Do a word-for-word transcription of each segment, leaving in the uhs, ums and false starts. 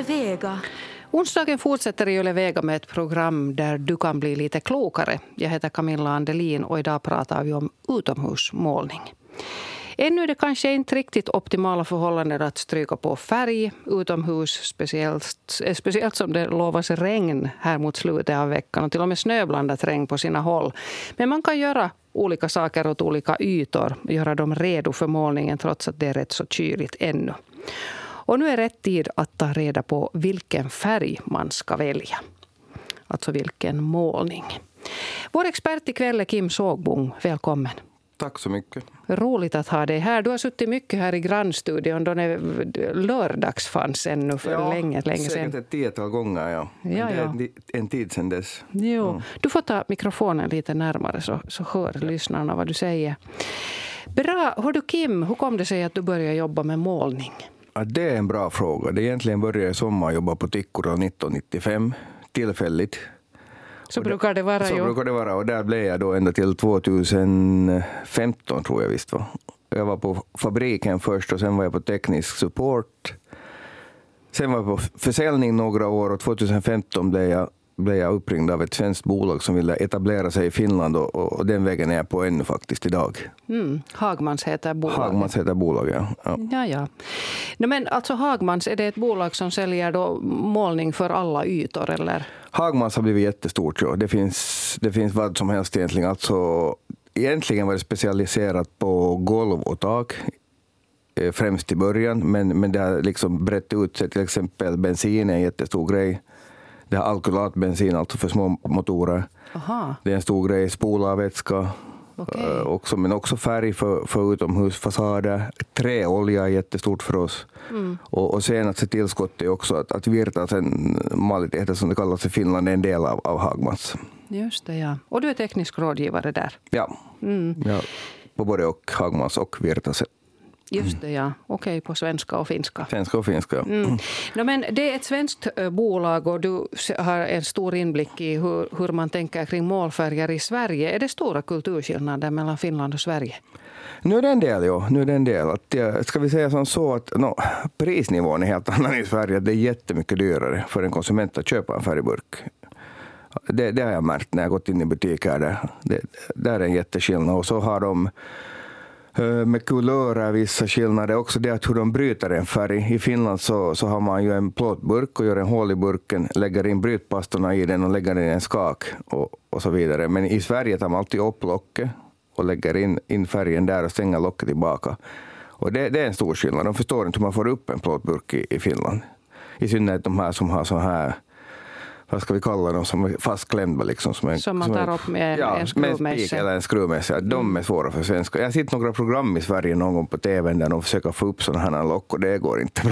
Vega. Onsdagen fortsätter i Yle Vega med ett program där du kan bli lite klokare. Jag heter Camilla Andelin och idag pratar vi om utomhusmålning. Ännu är det kanske inte riktigt optimala förhållanden att stryka på färg utomhus, speciellt, speciellt som det lovas regn här mot slutet av veckan och till och med snöblandat regn på sina håll. Men man kan göra olika saker åt olika ytor och göra dem redo för målningen trots att det är rätt så kyligt ännu. Och nu är rätt tid att ta reda på vilken färg man ska välja. Alltså vilken målning. Vår expert ikväll är Kim Sågbom. Välkommen. Tack så mycket. Roligt att ha dig här. Du har suttit mycket här i grannstudion då när lördags fanns ännu för ja, länge, länge sedan. Säkert ett tiotal gånger, ja. Men ja, ja. det är en tid sedan dess. Jo. Mm. Du får ta mikrofonen lite närmare så, så hör lyssnarna vad du säger. Bra. Hör du Kim, hur kom det sig att du började jobba med målning? Ja, det är en bra fråga. Det egentligen började i sommar jobba på Tikkurila nittonhundranittiofem, tillfälligt. Så brukar det vara så ju. Så brukar det vara och där blev jag då ända till tjugohundrafemton tror jag visst var. Jag var på fabriken först och sen var jag på teknisk support. Sen var jag på försäljning några år och tjugohundrafemton blev jag, blev jag uppringd av ett svenskt bolag som ville etablera sig i Finland och, och den vägen är jag på ännu faktiskt idag. Mm. Hagmans heter bolaget. Hagmans heter bolaget, ja. ja. ja, ja. No, men alltså Hagmans, är det ett bolag som säljer då målning för alla ytor eller? Hagmans har blivit jättestort. Ja. Det, finns, det finns vad som helst egentligen. Alltså, egentligen var det specialiserat på golv och tak främst i början. Men, men det har liksom brett ut sig. Till exempel bensin är en jättestor grej. Det har alkylatbensin, alltså för små motorer. Aha. Det är en stor grej. Spolarvätska. Okay. Också, men också färg för, för utomhusfasader. Träolja är jättestort för oss. Mm. Och, och senaste tillskottet är också att, att Virtasen maliteter som det kallas i Finland är en del av, av Hagmans. Just det, ja. Och du är teknisk rådgivare där? Ja, mm. ja på både och Hagmans och Virtasen. Just det, ja. Okej, på svenska och finska. Svenska och finska, ja. Mm. No, men det är ett svenskt bolag och du har en stor inblick i hur, hur man tänker kring målfärger i Sverige. Är det stora kulturskillnader mellan Finland och Sverige? Nu är det en del, ja. Nu är det en del. Att, ja, ska vi säga som så att no, prisnivån är helt annan i Sverige. Det är jättemycket dyrare för en konsument att köpa en färgburk. Det, det har jag märkt när jag gått in i butiker. Där. Det, där är en jätteskillnad. Och så har de med kulörer vissa skillnader. Också det att hur de bryter en färg. I Finland så, så har man ju en plåtburk och gör en hål i burken, lägger in brytpastorna i den och lägger in en skak och, och så vidare. Men i Sverige tar man alltid upp locket och lägger in, in färgen där och stänger locket tillbaka. Och det, det är en stor skillnad. De förstår inte hur man får upp en plåtburk i, i Finland. I synnerhet de här som har så här, vad ska vi kalla dem, som är fastklämda liksom. Som, en, som man tar som upp med en, ja, en skruvmejsel. eller en skruvmejsel. De är svåra för svenska. Jag har sett några program i Sverige någon gång på tvn där de försöker få upp sådana här lock och det går inte bra.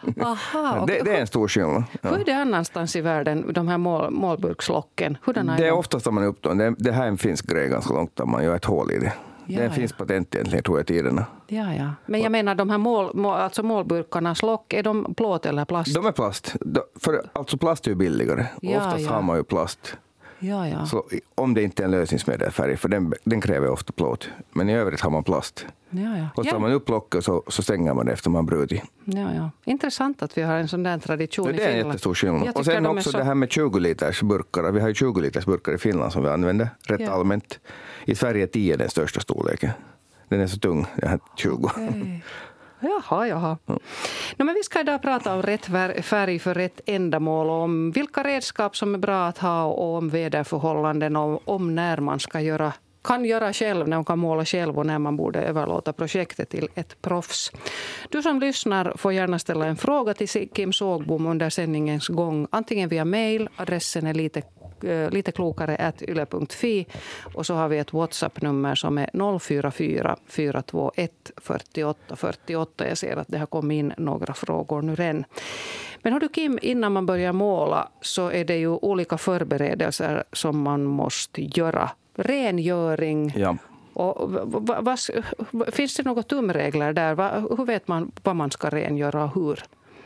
Aha, det, det är en stor skillnad. Ja. Hur är det annanstans i världen, de här mål, målburkslocken? Hurdana det är de? oftast att man är upp dem. Det, det här är en finsk grej ganska långt där man gör ett hål i det. Ja, det är en ja. finsk patent egentligen, tror jag, tiderna. Ja, ja. Men jag menar, de här mål, mål, alltså målburkarnas lock, är de plåt eller plast? De är plast. De, för, alltså plast är ju billigare. Ja, oftast ja. har man ju plast. Ja, ja. Så, om det inte är en lösningsmedelfärg, för den, den kräver ofta plåt. Men i övrigt har man plast. Ja, ja. Och tar ja. man upp locket så, så stänger man det efter man brutit. Ja, ja. Intressant att vi har en sån där tradition det i Finland. Det är en jättestor skillnad. Och sen de också så... det här med tjugo liters burkar. Vi har ju tjugo liters burkar i Finland som vi använder rätt ja. allmänt. I Sverige är tio den största storleken. Den är så tung, den här tjugo. Okay. Jaha, jaha. Ja. No, men vi ska idag prata om rätt färg för rätt ändamål, om vilka redskap som är bra att ha och om väderförhållanden och om när man ska göra, kan göra själv, när man kan måla själv och när man borde överlåta projektet till ett proffs. Du som lyssnar får gärna ställa en fråga till Kim Sågbom under sändningens gång, antingen via mail, adressen är lite lite klokare at yle punkt fi och så har vi ett WhatsApp-nummer som är noll fyra fyra fyra två ett fyrtioåtta fyrtioåtta. Jag ser att det har kommit in några frågor nu redan. Men hör du Kim, innan man börjar måla så är det ju olika förberedelser som man måste göra. Rengöring. Ja. Och vad, vad, finns det några tumregler där? Hur vet man vad man ska rengöra och hur?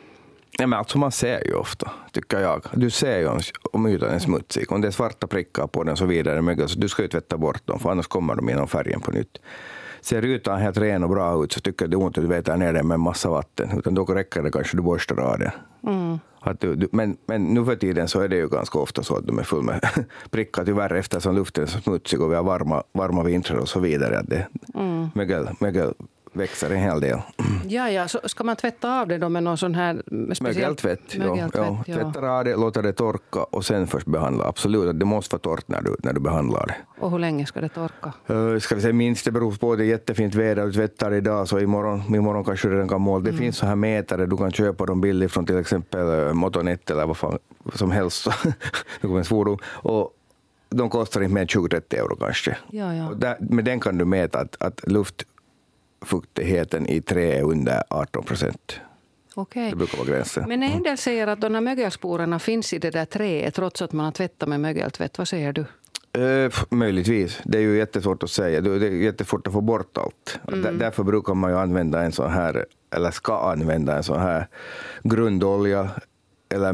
Ja, men alltså man ser ju ofta, tycker jag. Du ser ju om ytan är smutsig. Om det är svarta prickar på den så vidare. Så du ska ju tvätta bort dem, för annars kommer de genom färgen på nytt. ser ytan helt ren och bra ut så tycker du inte att du vet ner den med en massa vatten. Utan då räcker det kanske du borstar av den. Mm. Att du, du, men, men nu för tiden så är det ju ganska ofta så att de är full med prickar tyvärr eftersom luften är så smutsig och vi har varma, varma vintrar och så vidare. Att det, mm. mögel, mögel växer en hel del. Ja, ja, så ska man tvätta av det då med någon sån här mögeltvätt? Mögeltvätt, ja. ja. Tvättar av det, låter det torka och sen först behandla. Absolut, det måste vara torrt när du, när du behandlar det. Och hur länge ska det torka? Uh, ska vi säga minst, det beror på, det är jättefint väder, du tvättar idag så imorgon, imorgon kanske du redan kan måla. Det mm. finns så här mätare, du kan köpa dem billigt från till exempel uh, Motonet eller vad fan som helst. Det kommer en svordom. Och de kostar inte mer än tjugo till trettio euro kanske. Ja, ja. Och där, med den kan du mäta att, att luft fuktigheten i trä är under arton procent. Okej. Det brukar vara gränsen. Men en del säger att de här mögelsporerna finns i det där träet trots att man har tvättat med mögeltvätt. Vad säger du? Uh, möjligtvis. Det är ju jättesvårt att säga. Det är jättesvårt att få bort allt. Mm. Därför brukar man ju använda en sån här, eller ska använda en sån här grundolja eller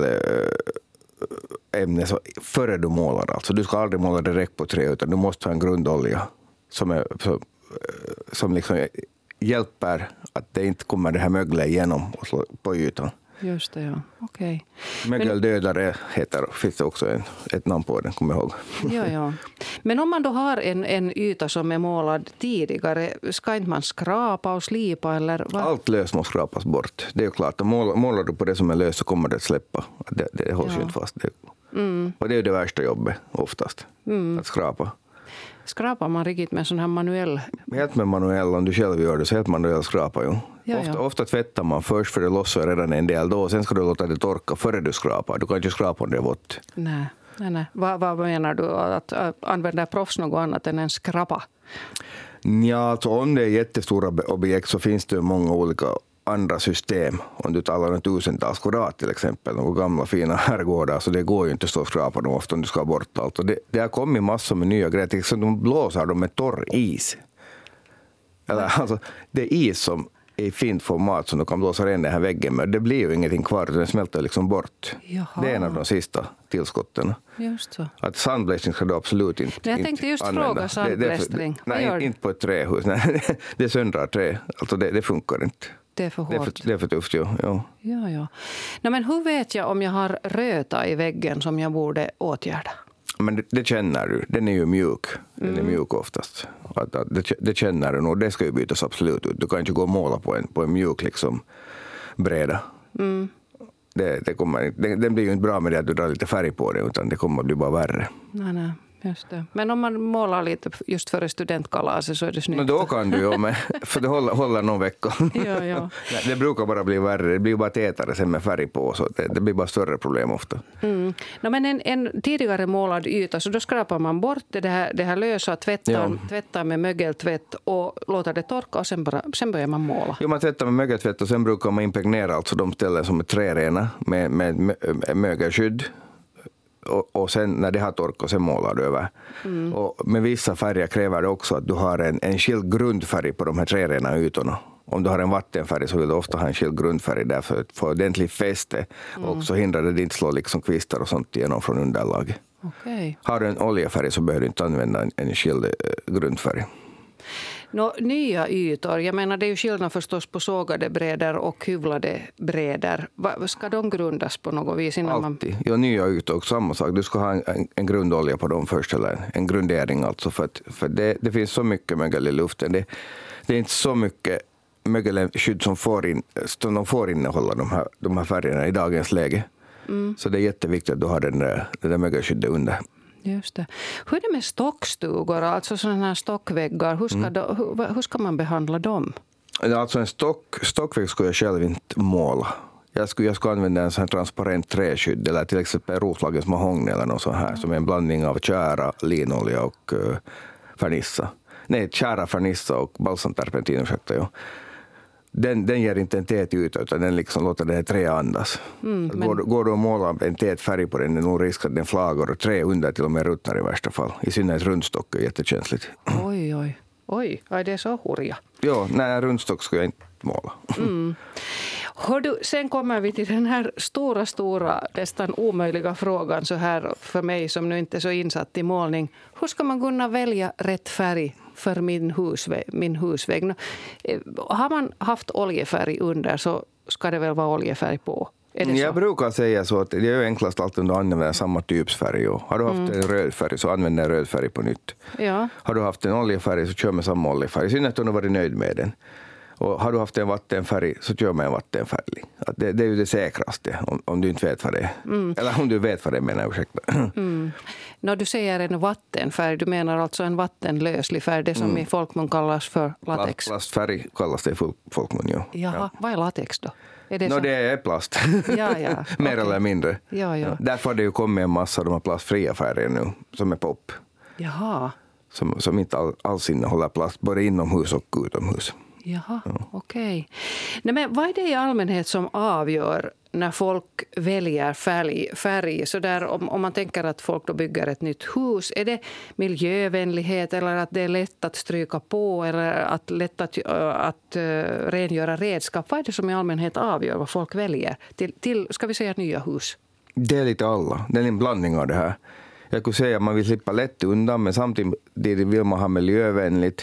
mögelämne så före du målar. Alltså du ska aldrig måla direkt på trä utan du måste ha en grundolja som är så, som liksom hjälper att det inte kommer det här möglet igenom och slå på ytan. Just det, ja. Okej. Okay. Mögeldödare heter, finns det också en, ett namn på den, kommer jag ihåg. Ja, ja. Men om man då har en, en yta som är målad tidigare, ska inte man skrapa och slipa? Eller vad? Allt löst måste skrapas bort. Det är ju klart, målar, målar du på det som är löst så kommer det att släppa. Det, det hålls ju inte fast. Det, mm. Och det är ju det värsta jobbet oftast, mm. att skrapa. Skrapar man riktigt med en sån här manuell? Helt med manuell, om du själv gör det så helt manuell skrapa ju. Ja, ofta, ja. ofta tvättar man först för det lossar redan en del då och sen ska du låta det torka före du skrapar. Du kan inte skrapa om det är vått. Nej, nej, nej. Vad, vad menar du? Att, att använda proffs något annat än en skrapa? Ja, alltså om det är jättestora objekt så finns det många olika andra system. Om du talar om tusentals kvadrat till exempel, några gamla fina herrgårdar, så det går ju inte att stå och skrapa dem ofta om du ska ha bort allt. Och det, det har kommit massor med nya grejer, till exempel de blåser dem med torr is. Eller, alltså, det är is som är i fint format som du kan blåsa ren den här väggen, men det blir ju ingenting kvar, den smälter liksom bort. Jaha. Det är en av de sista tillskotten. Just så. Att sandblästring ska du absolut inte använda. Jag tänkte just använda. fråga sandblästring. Det, det, nej, inte på ett trähus. Nej, det söndrar trä. Alltså det, det funkar inte. Det är för hårt. Det är för, det är för tufft, ja. ja. ja, ja. Nej, men hur vet jag om jag har röta i väggen som jag borde åtgärda? Men det, det känner du. Den är ju mjuk. Den mm. är mjuk oftast. Att, att, det, det känner du nog. Det ska ju bytas absolut ut. Du kan inte gå och måla på en, på en mjuk liksom, bräda. Mm. Det, det kommer, det, den blir ju inte bra med det att du drar lite färg på det, utan det kommer att bli bara värre. Nej, nej. Just det. Men om man målar lite just före studentkalaset så är det snyggt. Men då kan du ju, men, för det håller, håller någon vecka. Ja, ja. Det brukar bara bli värre. Det blir bara tätare sen med färg på. Så det, det blir bara större problem ofta. Mm. No, men en, en tidigare målad yta, så då skrapar man bort det här, det här lösa, tvättar, ja. tvättar med mögeltvätt och låter det torka och sen, bara, sen börjar man måla. Jo, man tvättar med mögeltvätt och sen brukar man impregnera alltså de ställen som är trärena med, med, med mögelskydd. Och, och sen när det har torkat, sen målar du över. Mm. Och med vissa färger kräver det också att du har en, en skild grundfärg på de här trärena ytorna. Om du har en vattenfärg så vill du ofta ha en skild grundfärg där för att få ordentligt fäste. Mm. Och så hindrar det inte slå liksom kvistar och sånt igenom från underlaget. Okay. Har du en oljefärg så behöver du inte använda en, en skild eh, grundfärg. Nå, nya ytor, jag menar det är ju skillnad förstås på sågade brädor och hyvlade brädor. Va, ska de grundas på något vis? Innan Alltid. Man... Ja, nya ytor och samma sak. Du ska ha en, en, en grundolja på dem först, eller en, en grundering alltså. För, att, för det, det finns så mycket mögel i luften. Det, det är inte så mycket mögelskydd som, får in, som de får innehålla de här, de här färgerna i dagens läge. Mm. Så det är jätteviktigt att du har den där, den där mögelskyddet under. Just det. Hur är det med stockstugor, alltså sådana här stockväggar? Hur ska, mm. då, hur, hur ska man behandla dem? Alltså en stock, stockvägg skulle jag själv inte måla. Jag skulle, jag skulle använda en sån här transparent träskydd eller till exempel Roslagens mahogny eller något sånt här, mm. som är en blandning av tjära, linolja och uh, fernissa. Nej, tjära, fernissa och balsamterpentin, ursäkta, ja. Den, den ger inte en tät yta utan den liksom låter det här trä andas. Mm, men... går, går du och målar en tät färg på den, det är nog risk att den flagar och trä under till och med ruttnar i värsta fall. I synnerhet rundstock är jättekänsligt. Oj, oj. Oj, är det så hurja? Ja, nej, rundstock ska jag inte måla. Mm. Hör du, sen kommer vi till den här stora, stora, nästan omöjliga frågan så här för mig som nu inte är så insatt i målning. Hur ska man kunna välja rätt färg för min husvägg. Min husvägg. Har man haft oljefärg under så ska det väl vara oljefärg på? Jag brukar säga så att det är enklast alltid om du använder samma typs färg. Och har du haft mm. en röd färg så använder en röd färg på nytt. Ja. Har du haft en oljefärg så kör med samma oljefärg. I synnerhet om du varit nöjd med den. Och har du haft en vattenfärg så kör med en vattenfärg. Att det, det är ju det säkraste om, om du inte vet vad det är. Mm. Eller om du vet vad det är, menar jag, ursäkta. Mm. När du säger en vattenfärg, du menar alltså en vattenlöslig färg, det som mm. i folkmun kallas för latex? Plastfärg kallas det i folkmun, ja. Jaha, ja. Vad är latex då? Är det, no, som... det är plast. Ja, ja. Mer okay. eller mindre. Ja, ja. Därför har det ju kommit en massa av de här plastfria färger nu som är pop. Jaha. Som, som inte all, alls innehåller plast, både inomhus och utomhus. Jaha, ja. okej. Okay. Men vad är det i allmänhet som avgör när folk väljer färg? färg? Så där, om, om man tänker att folk då bygger ett nytt hus, är det miljövänlighet eller att det är lätt att stryka på eller att lätt att, att uh, rengöra redskap? Vad är det som i allmänhet avgör vad folk väljer till, till ska vi säga, nya hus? Det är lite alla. Det är en blandning av det här. Jag skulle säga att man vill slippa lätt undan, men samtidigt vill man ha miljövänligt.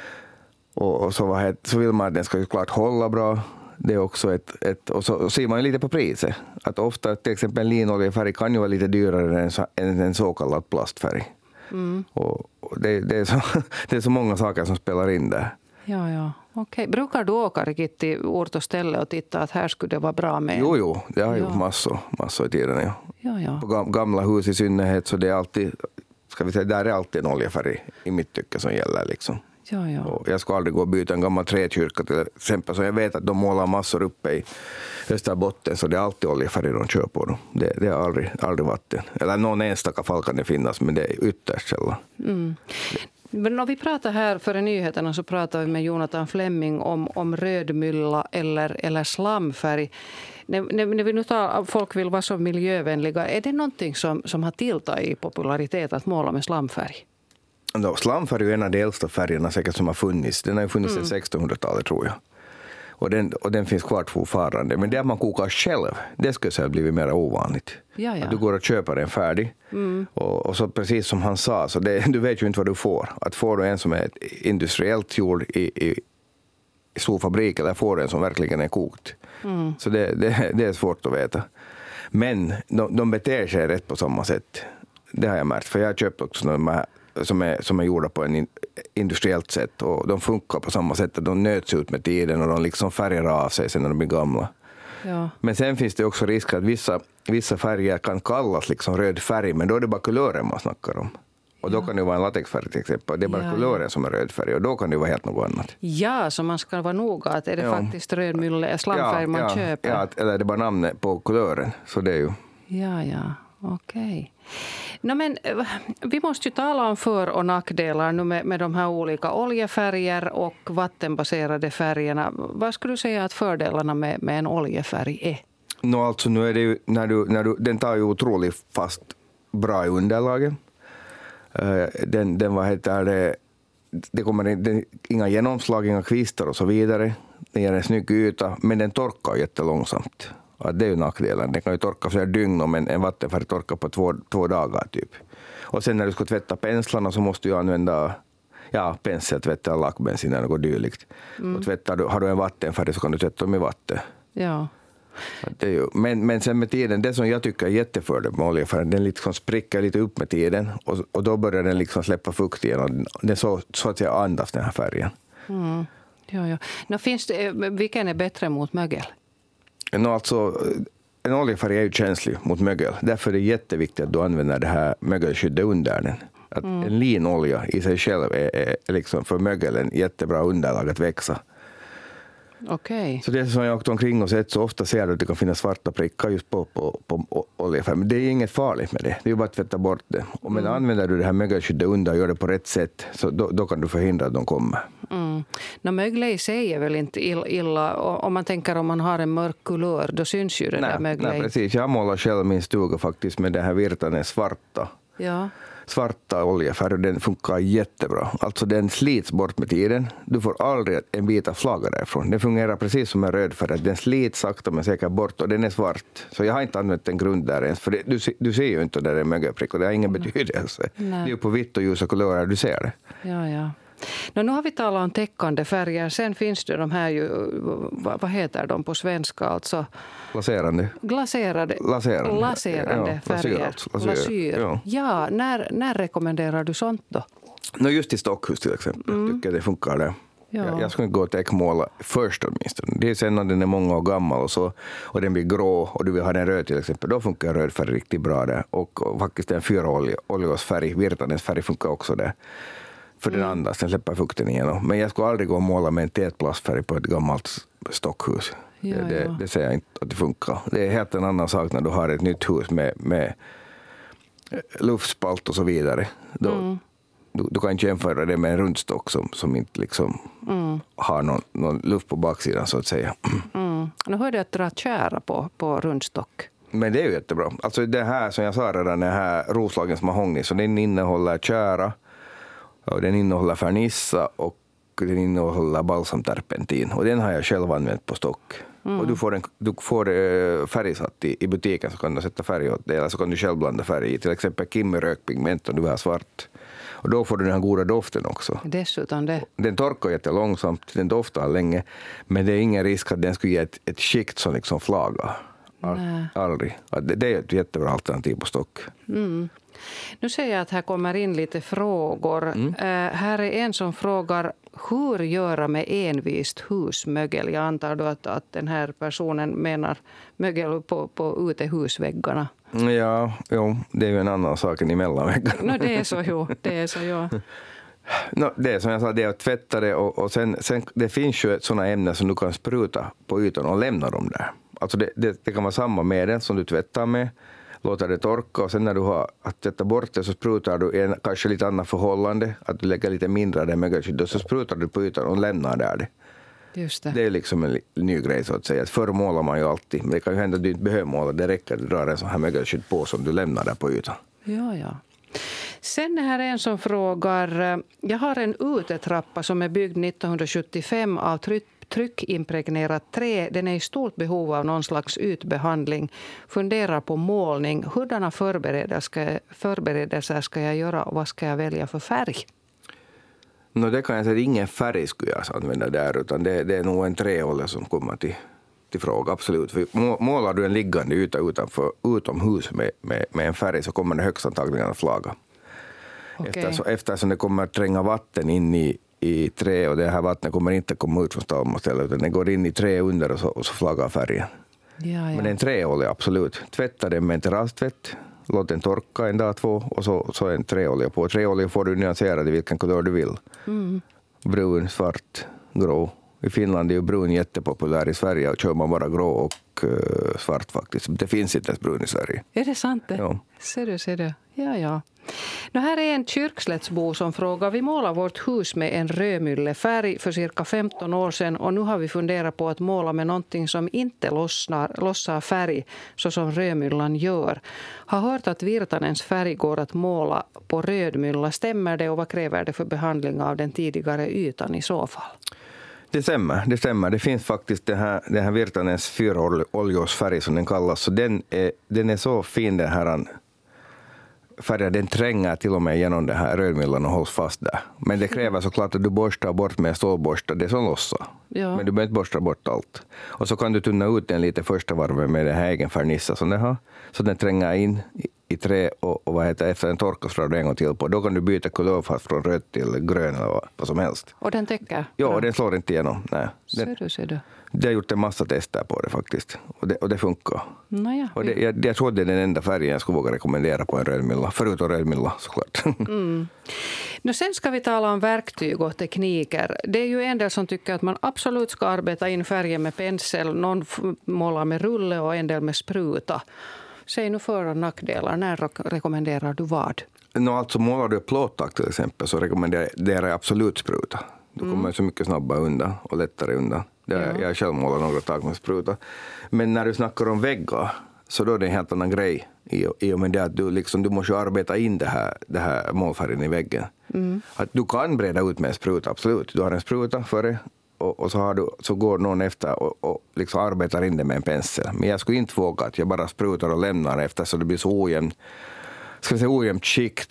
Och, och så, vad, så vill man att den ska ju klart hålla bra. Det är också ett, ett, och så och ser man ju lite på priset. Att ofta till exempel en linoljefärg kan ju vara lite dyrare än, än en så kallad plastfärg. Mm. Och, och det, det, är så, det är så många saker som spelar in där. Ja, ja. Okej. Brukar du åka riktigt till ort och ställe och titta att här skulle det vara bra med? Jo, jo. Det har jag gjort massor, massor i tiden. Ja. Ja, ja. På gamla hus i synnerhet så det är alltid, ska vi säga, där är alltid en oljefärg i mitt tycke som gäller liksom. Ja, ja. Och jag ska aldrig gå och byta en gammal träkyrka till exempel. Så jag vet att de målar massor uppe i Österbotten, så det är alltid oljefärg de kör på. Dem. Det, det har aldrig, aldrig vatten. Eller någon enstaka fall kan det finnas, men det är ytterst sällan. Mm. Men när vi pratar här före nyheterna så pratar vi med Jonathan Flemming om, om rödmylla eller, eller slamfärg. När, när, när vi nu tar folk vill vara så miljövänliga, är det någonting som, som har tilltagit i popularitet att måla med slamfärg? No, slamfärg är en av de äldsta färgerna säkert som har funnits. Den har ju funnits sedan mm. sextonhundratalet tror jag. Och den, och den finns kvar fortfarande. Men det att man kokar själv, det skulle säga blivit mer ovanligt. Ja, ja. Att du går och köper en färdig. Mm. Och, och så precis som han sa, så det, du vet ju inte vad du får. Att får du en som är industriellt gjord i, i, i stor fabrik, eller får du en som verkligen är kokt. Mm. Så det, det, det är svårt att veta. Men de, de beter sig rätt på samma sätt. Det har jag märkt. För jag har köpt också de här som är, som är gjorda på en industriellt sätt. Och de funkar på samma sätt. De nöts ut med tiden och de liksom färger av sig sen när de blir gamla. Ja. Men sen finns det också risk att vissa, vissa färger kan kallas liksom röd färg. Men då är det bara kulören man snackar om. Och då ja. kan det vara en latexfärg till exempel. Det är bara ja. kulören som är röd färg. Och då kan det vara helt något annat. Ja, så man ska vara noga. Att är det ja. faktiskt röd mylle, slamfärg ja, man ja, köper? Ja, eller är det bara namnet på kulören. Så det är ju... Ja, ja. Okej. Okay. No, men vi måste ju tala om för- och nackdelar nu med, med de här olika oljefärger och vattenbaserade färgerna. Vad skulle du säga att fördelarna med, med en oljefärg är? No, alltså, nu är det ju, när du, när du, den tar ju otroligt fast bra i underlaget. Uh, den, den, vad heter det, det kommer den, inga genomslag, inga kvistar och så vidare. Den ger en snygg yta, men den torkar jättelångsamt. Ja, det är ju nackdelen. Den kan ju torka flera dygn om en, en vattenfärg torkar på två, två dagar typ. Och sen när du ska tvätta penslarna så måste du använda ja, penseltvätt eller lackbensin eller något dylikt. Mm. Och tvättar du, har du en vattenfärg så kan du tvätta dem i vatten. Ja. Det är ju, men, men sen med tiden, det som jag tycker är jättefördel med oljefärgen, den liksom spricker lite upp med tiden och, och då börjar den liksom släppa fukt igen och den så, så att jag andas den här färgen. Mm. Ja, ja. Nå, finns det, vilken är bättre mot mögel? No, alltså, en oljefärg är ju känslig mot mögel. Därför är det jätteviktigt att du använder det här mögelskyddet under den. Att mm. en linolja i sig själv är, är liksom för mögel en jättebra underlag att växa. Okay. Så det som jag åkt omkring och sett så ofta ser du att det kan finnas svarta prickar just på, på, på oljefärg. Men det är inget farligt med det. Det är ju bara att tvätta bort det. Och men mm. använder du det här mögelskyddet under och gör det på rätt sätt så då, då kan du förhindra att de kommer. Mm. No, mögel i sig är väl inte illa. Om man tänker om man har en mörk kulör då syns ju det nej, där mögel. Nej, precis. Jag målar själv min stuga faktiskt med den här virtanen svarta. Ja. Svarta oljefärg, den funkar jättebra. Alltså den slits bort med tiden. Du får aldrig en bit av flagga därifrån. Den fungerar precis som en röd färg. Den slits sakta men säkert bort och den är svart. Så jag har inte använt en grund där ens. För det, du, du ser ju inte där det är mögelprick och det har ingen mm. betydelse. Nej. Det är ju på vitt och ljusa kulörer du ser det. Ja, ja. No, nu har vi talat om täckande färger. Sen finns det de här ju, vad, vad heter de på svenska? Alltså, Glaserande. Glaserade. Laserande. Laserande Ja, färger. lasyr, alltså. Lasyr. Lasyr. Ja. Ja, när, när rekommenderar du sånt då? No, just i Stockhus till exempel. Mm. Tycker jag det funkar där. Ja. Jag, jag skulle inte gå till täckmåla först åtminstone. Det är sen när den är många år gammal och, så, och den blir grå och du vill ha den röd till exempel. Då funkar röd färg riktigt bra där. Och, och faktiskt en fyra oljos färg, Virtanens färg funkar också där. För mm. den andas, den släpper fukten igenom. Men jag skulle aldrig gå och måla med en tät plastfärg på ett gammalt stockhus. Ja, det, det, ja. det säger jag inte att det funkar. Det är helt en annan sak när du har ett nytt hus med, med luftspalt och så vidare. Då, Mm. du, du kan inte jämföra det med en rundstock som, som inte liksom mm. har någon, någon luft på baksidan så att säga. Mm. Nu hörde jag att dra tjära på, på rundstock. Men det är ju jättebra. Alltså det här som jag sa redan, den här Roslagens mahogny, så den innehåller tjära och den innehåller fernissa och den innehåller balsamterpentin. Och den har jag själv använt på stock. Mm. Och du får, en, du får färgsatt i, i butiken, så kan du sätta färg åt det, eller så kan du själv blanda färg i. Till exempel Kimmy rökpigment om du har svart. Och då får du den här goda doften också. Dessutom det. Den torkar jättelångsamt, den doftar länge. Men det är ingen risk att den skulle ge ett, ett skikt som liksom flagar. All, aldrig. Det, det är ett jättebra alternativ på stock. Mm. Nu ser jag att här kommer in lite frågor. Mm. Uh, här är en som frågar hur göra med envist husmögel. Jag antar då att, att den här personen menar mögel på, på utehusväggarna. Ja, jo, det är ju en annan sak än i mellanväggarna. No, det är så, jo. Det är så, ja. No, det är som jag sa, det är att tvätta det och, och sen, sen det finns ju sådana ämnen som du kan spruta på ytan och lämna dem där. Alltså det, det, det kan vara samma medel som du tvättar med, låter det torka och sen när du har att tvätta bort det så sprutar du en kanske lite annat förhållande, att du lägger lite mindre där mögelskydd och så sprutar du på ytan och lämnar där det. Just det. Det är liksom en ny grej så att säga. Förr målar man ju alltid, men det kan ju hända att du inte behöver måla, det räcker att du drar en sån här mögelskydd på som du lämnar där på ytan. Ja, ja. Sen är här en som frågar, jag har en utetrappa som är byggd nittonhundrasjuttiofem av tryck, tryckimpregnerat trä. Den är i stort behov av någon slags utbehandling. Funderar på målning. Hurdana förberedelser, förberedelser ska jag göra och vad ska jag välja för färg? No, det kan jag säga, ingen färg skulle jag använda där, utan det, det är nog en träolja som kommer till, till fråga, absolut. För målar du en liggande yta utanför, utomhus med, med, med en färg så kommer det högst antagligen att flaga. Okay. Eftersom, eftersom det kommer att tränga vatten in i, i trä och det här vattnet kommer inte komma ut från stallmostället utan det går in i trä under och så, och så flagar färgen. Ja, ja. Men en träolja, absolut. Tvätta den med en terrasstvätt. Låt den torka en dag, två och så, så en träolja på. Träolja får du nyansera i vilken kulör du vill. Mm. Brun, svart, grå. I Finland är ju brun jättepopulär, i Sverige och kör man bara grå och uh, svart faktiskt. Det finns inte ens brun i Sverige. Är det sant det? Ja. Ser du, ser du. Ja, ja. Nu här är en kyrkslättsbo som frågar, vi målar vårt hus med en rödmyllefärg för cirka femton år sedan och nu har vi funderat på att måla med någonting som inte lossnar, lossar färg så som rödmyllan gör. Har hört att Virtanens färg går att måla på rödmylla. Stämmer det och vad kräver det för behandling av den tidigare ytan i så fall? Det stämmer, det stämmer. Det finns faktiskt det här, det här Virtanens fyroljosfärg som den kallas. Så den är, den är så fin den här färgen, den tränger till och med genom den här rödmyllan och hålls fast där. Men det kräver såklart att du borstar bort med stålborsta det som lossar. Ja. Men du behöver inte borsta bort allt. Och så kan du tunna ut den lite första varvet med den här egen fernissa som den har. Så den tränger in i, i trä och, och vad heter, efter den torkar så drar du en gång till på. Då kan du byta kulör fast från rött till grön eller vad som helst. Och den täcker? Ja, och den slår inte igenom. Nej. Den, ser du, ser du. Det har gjort en massa tester på det faktiskt. Och det, och det funkar. Naja, och det, jag, jag tror det är den enda färgen jag skulle våga rekommendera på en rödmylla. Förutom rödmylla såklart. Mm. Nu sen ska vi tala om verktyg och tekniker. Det är ju en del som tycker att man absolut ska arbeta in färgen med pensel. Någon målar med rulle och en del med spruta. Säg nu för- och nackdelar. När rekommenderar du vad? No, alltså målar du plåttak till exempel så rekommenderar jag absolut spruta. Du kommer mm. så mycket snabbare undan och lättare undan. Det är, ja. Jag själv målar några tag med spruta. Men när du snackar om väggar så då är det en helt annan grej. I, i och med det att du, liksom, du måste arbeta in det här, det här målfärgen i väggen. Mm. Att du kan breda ut med en spruta, absolut. Du har en spruta före och, och så, har du, så går någon efter och, och liksom arbetar in det med en pensel. Men jag skulle inte våga att jag bara sprutar och lämnar eftersom det blir så ojämnt, ska vi säga ojämnt skikt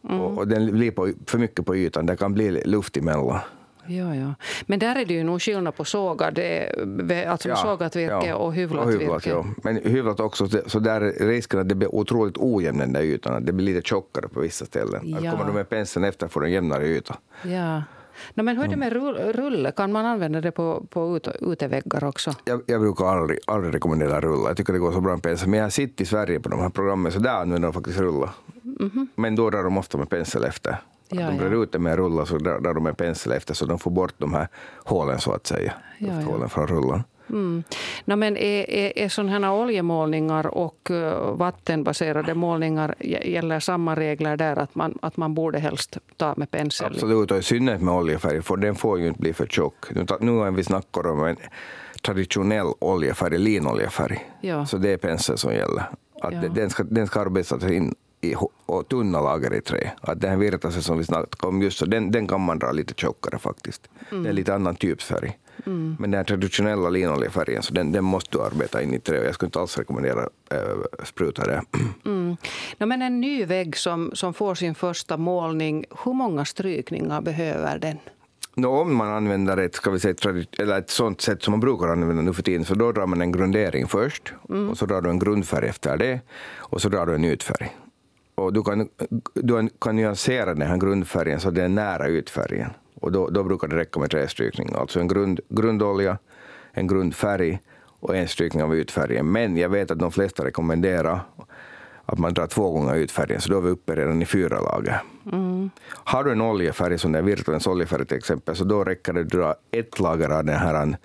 Mm. Och, och den blir på, för mycket på ytan. Det kan bli luft emellan. Ja, ja. Men där är det ju nog skillnad på sågad, alltså ja, sågat virke ja, och hyvlat, och hyvlat virke. Ja. Men hyvlat också, så där är risken att det blir otroligt ojämn den där ytan. Att det blir lite tjockare på vissa ställen. Ja. Att kommer du med penseln efter får en jämnare yta. Ja. No, men hur är det med rulle? Kan man använda det på, på ute, uteväggar också? Jag, jag brukar aldrig, aldrig rekommendera rulla. Jag tycker det går så bra med pensel. Men jag har sitter i Sverige på de här programmen så där använder de faktiskt rulla. Mm-hmm. Men då drar de ofta med pensel efter. Ja, de drar ja. ut det med rulla så drar, drar de med pensel efter så de får bort de här hålen så att säga. Ja, hålen ja. från rullan. Mm. No, men är, är, är sådana här oljemålningar och uh, vattenbaserade målningar gäller samma regler där att man, att man borde helst ta med pensel? Absolut, och i synnerhet med oljefärg för den får ju inte bli för tjock. Nu, nu har vi snackat om en traditionell oljefärg, linoljefärg. Ja. Så det är pensel som gäller. Att ja. den, ska, den ska arbetas in i och tunna lager i trä. Att den här virtasen som vi snackade om just så, den, den kan man dra lite tjockare faktiskt. Mm. Det är lite annan typsfärg. Mm. Men den här traditionella linoljefärgen så den, den måste du arbeta in i trä och jag skulle inte alls rekommendera äh, spruta det. Mm. No, men en ny vägg som, som får sin första målning, hur många strykningar behöver den? No, om man använder ett, ska vi säga, tradi- eller ett sånt sätt som man brukar använda nu för tiden så då drar man en grundering först mm. och så drar du en grundfärg efter det och så drar du en utfärg. Och du kan, du kan nyansera den här grundfärgen så det är nära utfärgen. Och då, då brukar det räcka med tre strykningar. Alltså en grund, grundolja, en grundfärg och en strykning av utfärgen. Men jag vet att de flesta rekommenderar att man drar två gånger utfärgen. Så då är vi uppe redan i fyra lager. Mm. Har du en oljefärg som är Virtolens oljefärg till exempel så då räcker det att dra ett lager av den här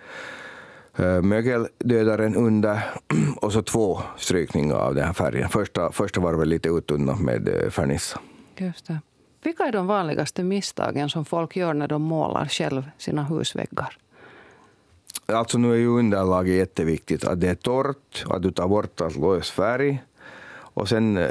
uh, mögeldödaren under och så två strykningar av den här färgen. Första, första var väl lite utunnat med uh, färnissa. Just det. Vilka är de vanligaste misstagen som folk gör när de målar själv sina husväggar? Alltså nu är ju underlaget jätteviktigt. Att det är torrt, att du tar bort all lös färg. Och sen,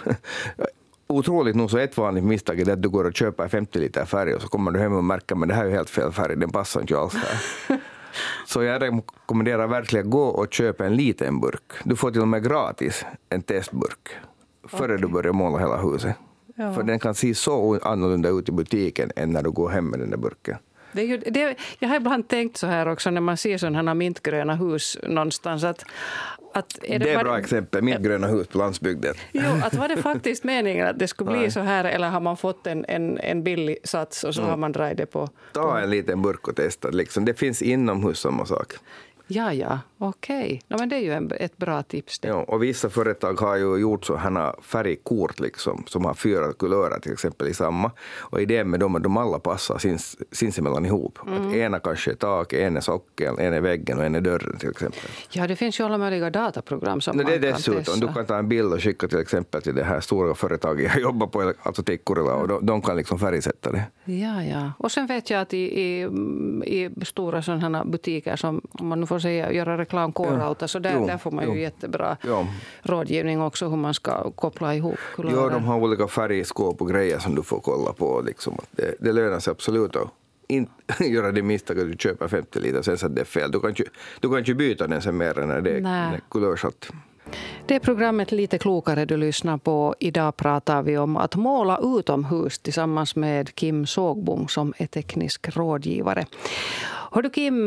otroligt nog så ett vanligt misstag är att du går och köper femtio liter färg och så kommer du hem och märker att det här är helt fel färg, den passar inte alls här. Så jag rekommenderar verkligen gå och köpa en liten burk. Du får till och med gratis en testburk före okay. du börjar måla hela huset. Ja. För den kan se så annorlunda ut i butiken än när du går hem med den där burken. Det är ju, det, jag har ibland tänkt så här också när man ser sådana här mintgröna hus någonstans. Att, att är det, det är ett bra exempel, mintgröna hus på landsbygden. Jo, att var det faktiskt meningen att det skulle bli så här eller har man fått en, en, en billig sats och så mm. har man dragit det på, på... Ta en liten burk och testa. Liksom. Det finns inomhus samma sak. Ja, ja, okej. Okay. No, men det är ju en, ett bra tips. Det. Ja, och vissa företag har ju gjort så här färgkort liksom, som har fyra kulörer till exempel i samma. Och idén med dem är att de alla passar sins, sinsemellan ihop. Mm. Att ena kanske är tak, en är sockeln, en är väggen och en är dörren till exempel. Ja, det finns ju alla möjliga dataprogram som no, man det är kan dessutom. testa. Du kan ta en bild och skicka till exempel till det här stora företaget jag jobbar på, alltså Tikkurila, och de, de kan liksom färgsätta det. Ja, ja. Och sen vet jag att i, i, i stora sådana butiker som man nu får säga, göra reklam K-rauta, så där, jo, där får man ju jo. jättebra jo. rådgivning också hur man ska koppla ihop kulörer. Ja, de har olika färgskåp och grejer som du får kolla på. Liksom. Det, det lönar sig absolut att inte göra det misstag att du köper femtio liter sen så att det är fel. Du kan inte, du kan inte byta den sen mer när det är kulörsatt. Det är programmet Lite klokare du lyssnar på. Idag pratar vi om att måla utomhus tillsammans med Kim Sågbom som är teknisk rådgivare. Hör du Kim,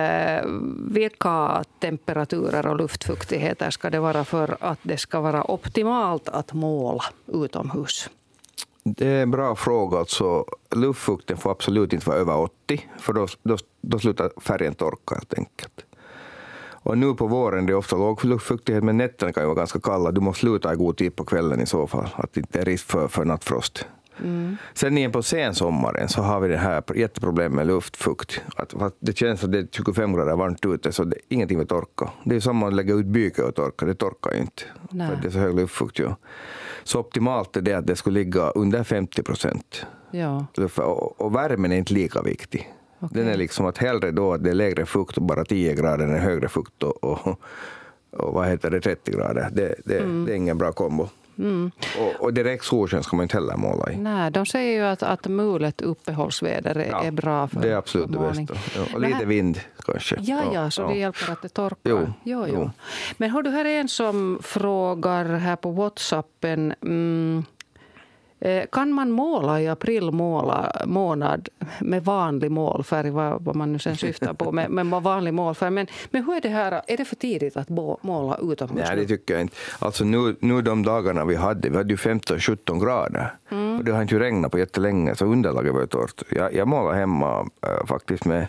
vilka temperaturer och luftfuktigheter ska det vara för att det ska vara optimalt att måla utomhus? Det är en bra fråga. Alltså, luftfukten får absolut inte vara över åttio för då, då, då slutar färgen torka helt enkelt. Och nu på våren det är ofta låg luftfuktighet men nätterna kan ju vara ganska kalla. Du måste sluta i god tid på kvällen i så fall. Att det inte är risk för, för nattfrost. Mm. Sen igen på sensommaren så har vi det här jätteproblemet med luftfukt. Att, att det känns att det är tjugofem grader varmt ute så det är ingenting med torka. Det är samma att lägga ut byke och torka. Det torkar ju inte. För det är så hög luftfukt. Ja. Så optimalt är det att det skulle ligga under femtio procent. Ja. Och, och värmen är inte lika viktig. Okay. Den är liksom att hellre då att det är lägre fukt och bara tio grader än högre fukt och, och, och vad heter det, trettio grader. Det, det, mm. det är ingen bra kombo. Mm. Och, och direkt solsken ska man inte heller måla i. Nej, de säger ju att, att mulet uppehållsväder är, ja, är bra för det är absolut det bästa. Ja, och lite här, vind kanske. Ja, ja, så ja. Det hjälper att det torkar. Jo, jo, jo. Jo. Men hör du, här är en som frågar här på WhatsAppen. Mm, Kan man måla i april måla, månad med vanlig målfärg, vad, vad man nu sen syftar på, med, med vanlig målfärg? Men, men hur är det här, är det för tidigt att måla utomhus? Nej, det tycker jag inte. Alltså nu, nu de dagarna vi hade, vi hade ju femton sjutton grader. Mm. Och det har inte ju regnat på jättelänge, så underlaget var ju torrt. Jag, jag målar hemma äh, faktiskt med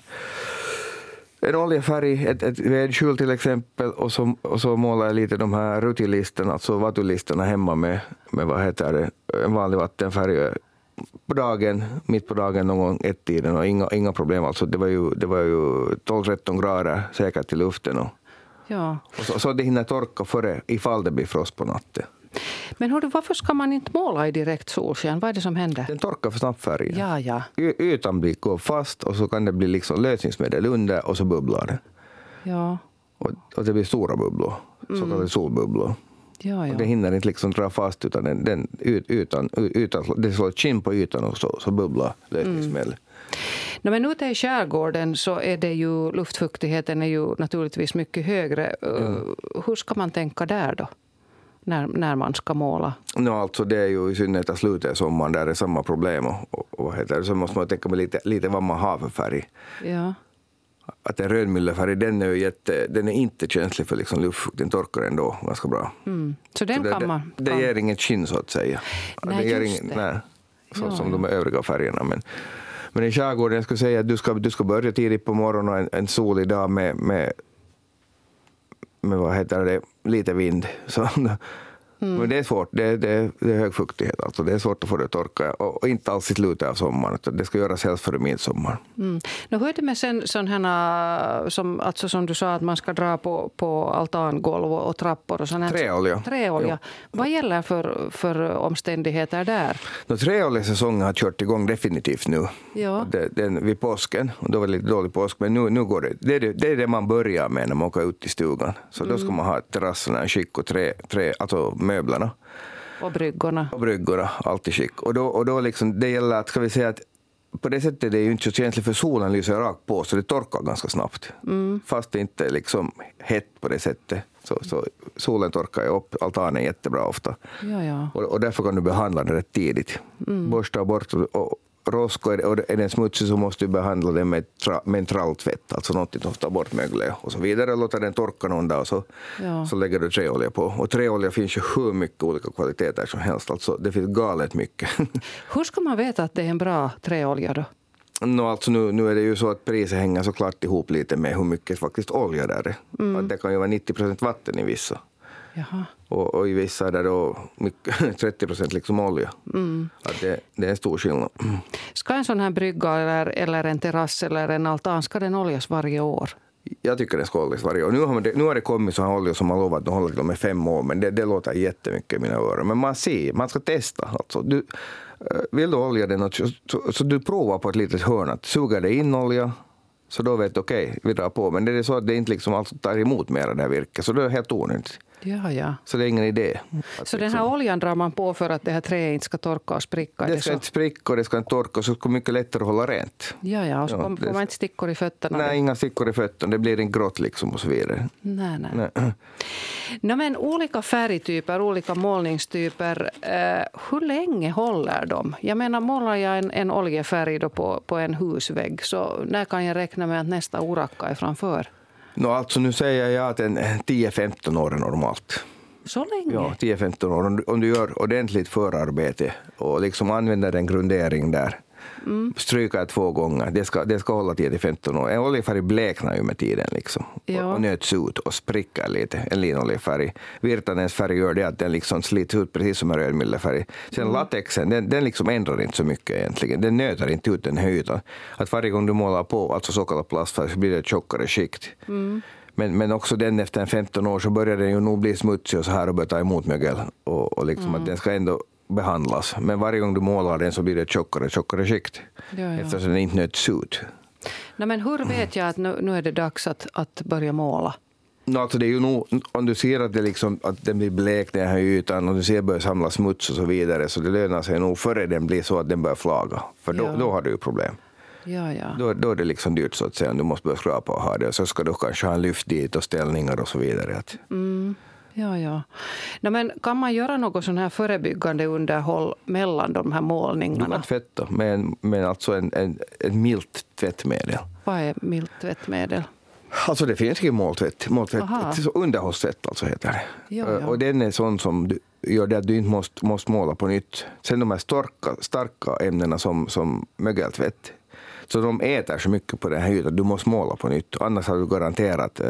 en oljefärg, ett, ett vedskjul till exempel, och så, och så målar jag lite de här rutilistorna, alltså vattulistorna hemma med, med vad heter det, en vanlig vattenfärg på dagen, mitt på dagen någon gång ett tiden, och inga, inga problem. Alltså det var ju, det var ju tolv tretton grader säkert i luften. Och, ja. och så, så det hinner torka före ifall det blir frost på natten. Men hördu, varför ska man inte måla i direkt solsken? Vad är det som händer? Den torkar för snabbt färgen. Ja, ja. Y- ytan blir går fast och så kan det bli liksom lösningsmedel under och så bubblar det. Ja. Och, och det blir stora bubblor, mm. så kallade solbubblor. Ja, ja. Och det hinner inte liksom dra fast utan den, den ytan, ytan, det slår kinn på ytan och så, så bubblar lösningsmedel. Mm. No, men ute i skärgården så är det ju, luftfuktigheten är ju naturligtvis mycket högre. Mm. Hur ska man tänka där då? När, när man ska måla? No, alltså det är ju i synnerhet att slutet av sommaren där är samma problem. Och, och, och heter det, så måste man tänka på lite, lite vad man har för färg. Ja. Att en rödmyllefärg, den är ju jätte, den är inte känslig för liksom luft. Den torkar ändå ganska bra. Mm. Så den så kan det, man... Det, det ger inget skinn så att säga. Nej, det ger just ingen, det. Nej, så ja, som ja. de övriga färgerna. Men, men i skärgården, jag skulle säga att du ska, du ska börja tidigt på morgonen och en, en solig dag med, med, med vad heter det, lite vind. Så... Mm. Men det är svårt, det är, det, är, det är hög fuktighet, alltså det är svårt att få det att torka och, och inte alls i slutet av sommaren, utan det ska göras helst före midsommar. Mm. Nu hur är det med sen sådana som, alltså som du sa att man ska dra på, på altangolv och, och trappor och sånt? Träolja. Träolja. Vad gäller för, för omständigheter där? No, träoljesäsongen har kört igång definitivt nu. Ja. Det, den, vid påsken, och då var det lite dålig påsk, men nu, nu går det. Det är det, det är det man börjar med när man åker ut i stugan. Så mm. då ska man ha terrasserna, skick och trä, trä, alltså möblerna. Och bryggorna. Och bryggorna, allt i skick. Och då, och då liksom, det gäller att, ska vi säga att på det sättet det är ju inte så känsligt för solen lyser rakt på, så det torkar ganska snabbt. Mm. Fast det inte är liksom hett på det sättet. Så, så solen torkar ju upp, altanen jättebra ofta. Ja, ja. Och, och därför kan du behandla den rätt tidigt. Mm. Borsta bort och, och rosko, och är den smutsig så måste du behandla den med, tra, med en tralltvätt, alltså något som tar bort möglet och så vidare, och låta den torka någon dag och så, ja. så lägger du träolja på. Och träolja finns ju hur mycket olika kvaliteter som helst, alltså det finns galet mycket. Hur ska man veta att det är en bra träolja då? No, alltså nu, nu är det ju så att priset hänger såklart ihop lite med hur mycket faktiskt olja där är. Mm. Att det kan ju vara nittio procent vatten i vissa. Jaha. Och, och i vissa är det då mycket, trettio procent liksom olja. Mm. Att det, det är en stor skillnad. Mm. Ska en sån här brygga eller, eller en terrass eller en altan, ska den oljas varje år? Jag tycker den ska oljas varje år. Nu har, det, nu har det kommit så här olja som har lovat att hålla till med fem år, men det, det låter jättemycket i mina öron. Men man ser, man ska testa. Alltså, du, vill du olja den, så, så, så du provar på ett litet hörn att suger det in olja, så då vet du okej, okay, vi drar på. Men det är så att det inte liksom alltså tar emot mer av det här virket, så det är helt onödigt. Ja, ja. Så det är ingen idé. Så den här oljan drar man på för att det här träet inte ska torka och spricka? Det ska det inte spricka och det ska inte torka, så det ska mycket lättare att hålla rent. Ja, ja. Och så ja, får man inte stickor i fötterna? Nej, inga stickor i fötterna. Det blir en grått liksom och så vidare. Nej, nej. nej. No, men olika färgtyper, olika målningstyper, eh, hur länge håller de? Jag menar, målar jag en, en oljefärg då på, på en husvägg, så när kan jag räkna med att nästa orakka är framför? No, alltså nu säger jag att en tio femton år är normalt. Så länge? Ja, tio femton år. Om du, om du gör ordentligt förarbete och liksom använder en grundering där. Mm. Stryka två gånger. Det ska, det ska hålla tio femton år. En oljefärg bleknar ju med tiden liksom. Ja. Och, och nöts ut och sprickar lite. En linoljefärg. Virtanens färg gör det att den liksom slits ut precis som en rödmyllefärg. Sen mm. latexen, den, den liksom ändrar inte så mycket egentligen. Den nöter inte ut den höjden. Att varje gång du målar på, alltså så kallad plastfärg, så blir det ett tjockare skikt. Mm. Men, men också den efter en femton år så börjar den ju nog bli smutsig och så här och börjar ta emot mögel. Och, och liksom mm. att den ska ändå behandlas. Men varje gång du målar den så blir det ett tjockare, tjockare skikt. Ja, ja. Eftersom den inte nöts ut. Nej, men hur vet jag att nu, nu är det dags att, att börja måla? No, alltså det är ju nog, om du ser att, det liksom, att den blir blek den här ytan och du ser börjar samla smuts och så vidare, så det lönar sig nog före den blir så att den börjar flaga. För då, ja. då har du ju problem. Ja, ja. Då, då är det liksom dyrt så att säga. Du måste börja skrapa och ha det. Och så ska du kanske ha en lyft dit och ställningar och så vidare. Mm. Ja, ja. No, men kan man göra något sån här förebyggande underhåll mellan de här målningarna? Du kan tvätta med, en, med alltså en, en, en milt tvättmedel. Vad är milt tvättmedel? Alltså det finns ju måltvätt, måltvätt underhållstvätt alltså heter det. Ja, ja. Och den är sån som du, gör det att du inte måste, måste måla på nytt. Sen de här starka, starka ämnena som, som mögeltvätt, så de äter så mycket på den här ytan att du måste måla på nytt. Annars har du garanterat äh,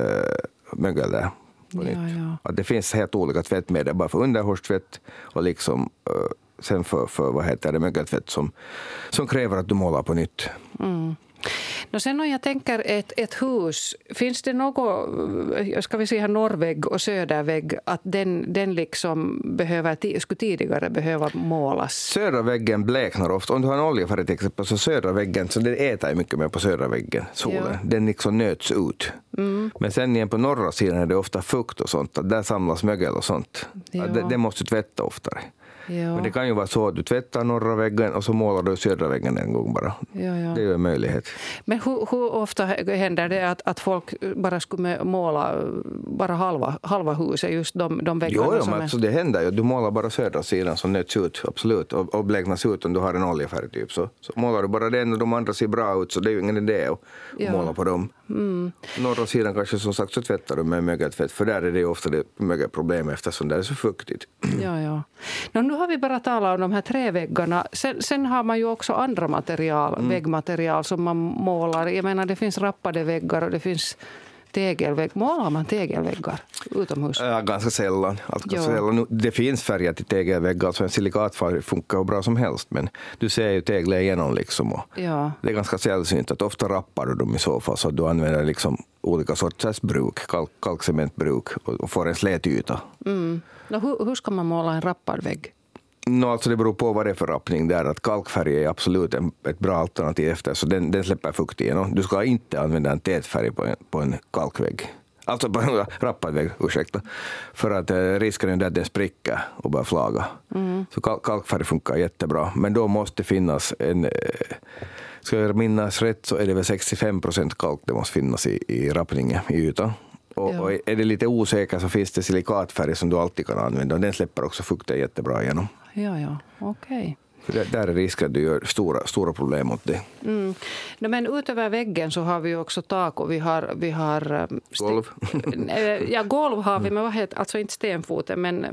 mögel där på ja, nytt. Ja. Att det finns helt olika tvättmedel bara för underhållstvätt och liksom, äh, sen för, för vad heter det, mögeltvätt som, som kräver att du målar på nytt. Mm. No, sen om jag tänker ett, ett hus, finns det något, ska vi säga norrvägg och södervägg, att den, den liksom behöver, skulle tidigare behöva målas? Södra väggen bleknar ofta. Om du har en oljefärg till exempel, så södra väggen, så den äter mycket mer på södra väggen, solen. Ja. Den liksom nöts ut. Mm. Men sen igen på norra sidan är det ofta fukt och sånt, att där samlas mögel och sånt. Ja. Det, det måste du tvätta oftare. Ja. Men det kan ju vara så att du tvättar norra väggen och så målar du södra väggen en gång bara. Ja, ja. Det är ju en möjlighet. Men hur, hur ofta händer det att, att folk bara skulle måla bara halva, halva huset, just de, de väggarna? Jo, jo som men är... alltså det händer ju. Du målar bara södra sidan som nöts ut, absolut. Och, och bleknas ut om du har en oljefärg typ. Så, så målar du bara den och de andra ser bra ut, så det är ju ingen idé att ja. måla på dem. Mm. Norra sidan kanske som sagt så tvättar du med mögeltvätt, för där är det ju ofta det mögelproblem eftersom det är så fuktigt. Ja, ja. No, nu har vi bara talat om de här träväggarna. Sen, sen har man ju också andra material, mm. väggmaterial som man målar. Jag menar, det finns rappade väggar och det finns tegelvägg. Målar man tegelväggar utomhus? Ja, ganska sällan. Alltså, sällan. Det finns färger till tegelväggar, alltså en silikatfärg funkar ju bra som helst, men du ser ju teglet igenom liksom. Och ja. Det är ganska sällsynt att ofta rappar du dem i så fall, så att du använder liksom olika sorters bruk, kalk, kalkcementbruk, och får en slätyta. Mm. No, hur, hur ska man måla en rappad vägg? No, alltså det beror på vad det är för rappning där. Att kalkfärg är absolut en, ett bra alternativ efter, så den, den släpper fukt igenom. Du ska inte använda en tätfärg på en, på en kalkvägg. Alltså på en rappad vägg, ursäkta. För att eh, risken är att den spricker och börjar flaga. Mm. Så kalk, kalkfärg funkar jättebra. Men då måste finnas en... Eh, ska jag minnas rätt så är det väl sextiofem procent kalk det måste finnas i, i rappningen, i ytan. Och, ja. och är det lite osäker så finns det silikatfärg som du alltid kan använda. Och den släpper också fukten jättebra igenom. Ja, ja, okej. Okay. Där är risken att du gör stora, stora problem mot det. Mm. No, men utöver väggen så har vi också tak och vi har... Vi har golv. Ja, golv har vi, men vad heter, alltså inte stenfoten, men...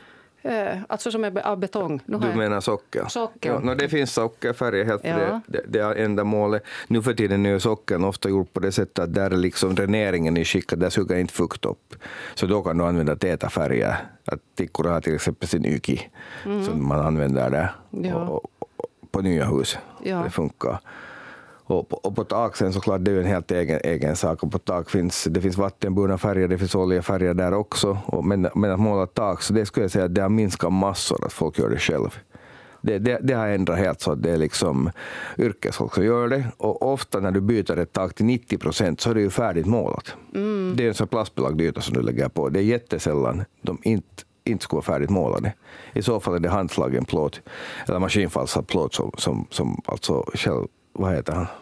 Alltså som är av betong. Nu du menar socker? Socker. Ja, no, det finns sockerfärger helt för ja. det, det, det är enda målet. Nu för tiden är ju sockern ofta gjort på det sättet att där är liksom dräneringen i skick, där suger inte fukt upp. Så då kan du använda täta färger. Att tikkura har till exempel sin yki mm. som man använder där ja. och, och, och, på nya hus. Ja. Det funkar. Och på, och på tak sen såklart det är ju en helt egen, egen sak. Och på tak finns det finns vattenburna färger, det finns oljefärger där också. Och men, men att måla tak, så det skulle jag säga att det har minskat massor att folk gör det själv. Det, det, det har ändrat helt så att det är liksom yrkesfolk som gör det. Och ofta när du byter ett tak till nittio procent så är det ju färdigt målat. Mm. Det är en sån plastbelagd yta som du lägger på. Det är jättesällan de inte inte skulle vara färdigt målade. I så fall är det handslagen plåt eller maskinfalsad plåt som, som, som alltså själv, vad heter han?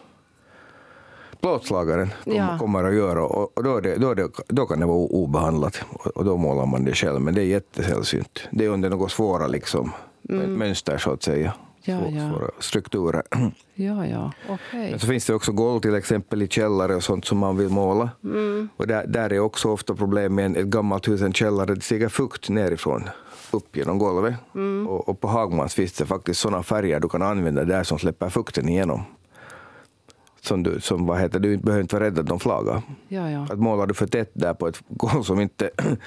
Plåtslagaren ja. kommer att göra, och, och då, är det, då, är det, då kan det vara obehandlat och, och då målar man det själv, men det är jättesällsynt. Det är under något svåra liksom, mm. mönster så att säga. Ja, Svår, ja. Svåra strukturer. Ja, ja, okej. Okay. Men så finns det också golv till exempel i källare och sånt som man vill måla. Mm. Och där, där är också ofta problem med en, ett gammalt hus, en källare. Det stiger fukt nerifrån upp genom golvet. Mm. Och, och på Hagmans finns det faktiskt sådana färger du kan använda där som släpper fukten igenom. Som du, som, vad heter, du behöver inte vara rädd att de flagar. Ja, ja. Att målar du för tätt där på ett golv som inte...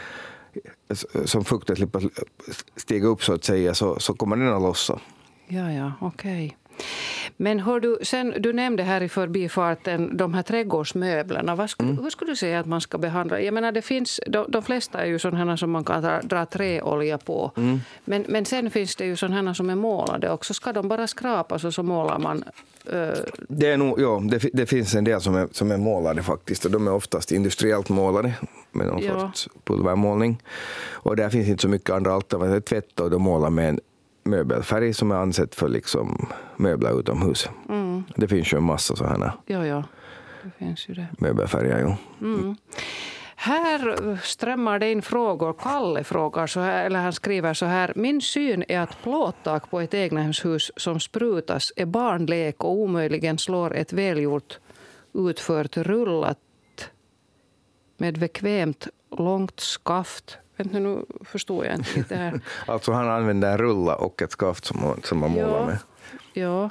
som fukten slipper stiga upp så att säga, så, så kommer den att lossa. Ja, ja, okej. Okay. Men hör du, sen, du nämnde här i förbifarten de här trädgårdsmöblerna. Vad skulle, mm. Hur skulle du säga att man ska behandla? Jag menar, det finns, de, de flesta är ju sådana som man kan dra, dra träolja på. Mm. Men, men sen finns det ju sådana som är målade också. Ska de bara skrapas och så målar man? Uh... Det, är nog, ja, det, det finns en del som är, som är målade faktiskt. Och de är oftast industriellt målade med någon ja. sorts pulvermålning. Och där finns inte så mycket andra alternativ. Tvätt och de målar med en möbelfärg som är ansett för liksom möbler utomhus. Mm. Det finns ju en massa sådana. Ja, ja. Det finns ju det. Möbelfärger, jo. Mm. Här strömmar det in frågor. Kalle frågar så här, eller han skriver så här. Min syn är att plåttak på ett egnahemshus som sprutas är barnlek och omöjligen slår ett välgjort utfört rullat med bekvämt långt skaft. Vänta, nu förstår jag inte det här. Alltså han använder en rulla och ett skaft som, som man målar ja, med. Ja.